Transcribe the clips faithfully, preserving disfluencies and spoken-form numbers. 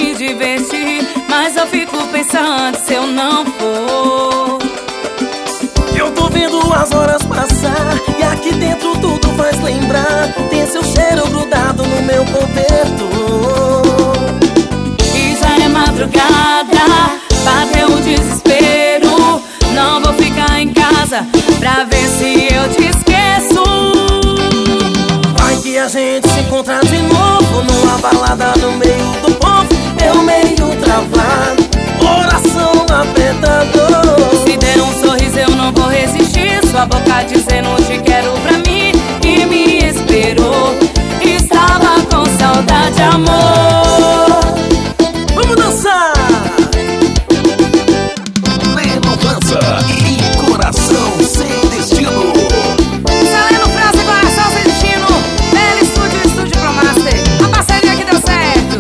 me divertir, mas eu fico pensando se eu não for. Eu tô vendo as horas passar e aqui dentro tudo faz lembrar. Tem seu cheiro grudado no meu cobertor. E já é madrugada, bateu o desespero. Não vou ficar em casa pra ver se eu te esqueço. Vai que a gente se encontra de novo numa balada no meio do povo. Eu meio travado, coração apertador. Se der um sorriso eu não vou resistir. Sua boca dizendo te quero pra mim e me esperou. Estava com saudade, amor. Vamos dançar! Leno França e Coração Sem Destino. Leno França e Coração Sem Destino. Belo Estúdio, Estúdio Pro Master. A parceria que deu certo.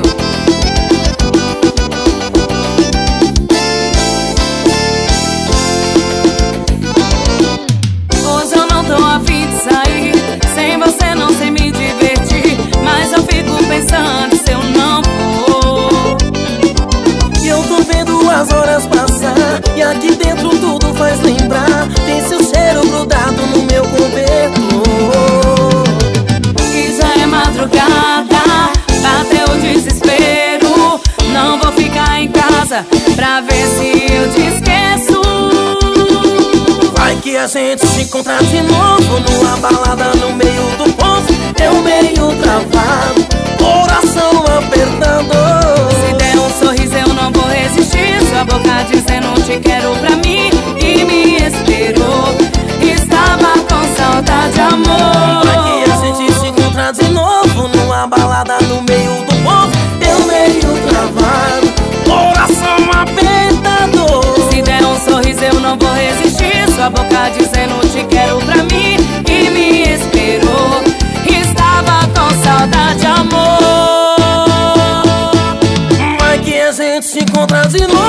Hoje eu não tô a fim de sair. Sem você não sei me divertir, mas eu fico pensando se eu não for. E eu tô vendo as horas passar e aqui dentro tudo faz lembrar. Tem seu cheiro grudado no meu cobertor. E já é madrugada, bateu o desespero. Não vou ficar em casa pra ver se eu te esqueço. Vai que a gente se encontra de novo numa balada no meio do povo. Eu meio travado, coração apertador. Se der um sorriso eu não vou resistir. Sua boca dizendo te quero pra mim e me esperou. Estava com saudade, amor. Vai que a gente se encontra de novo numa balada no meio do povo. Eu meio travado, coração apertador. Se der um sorriso eu não vou resistir. Sua boca dizendo te quero pra mim e me esperou. Estava com saudade, amor. Vai que a gente se encontra de novo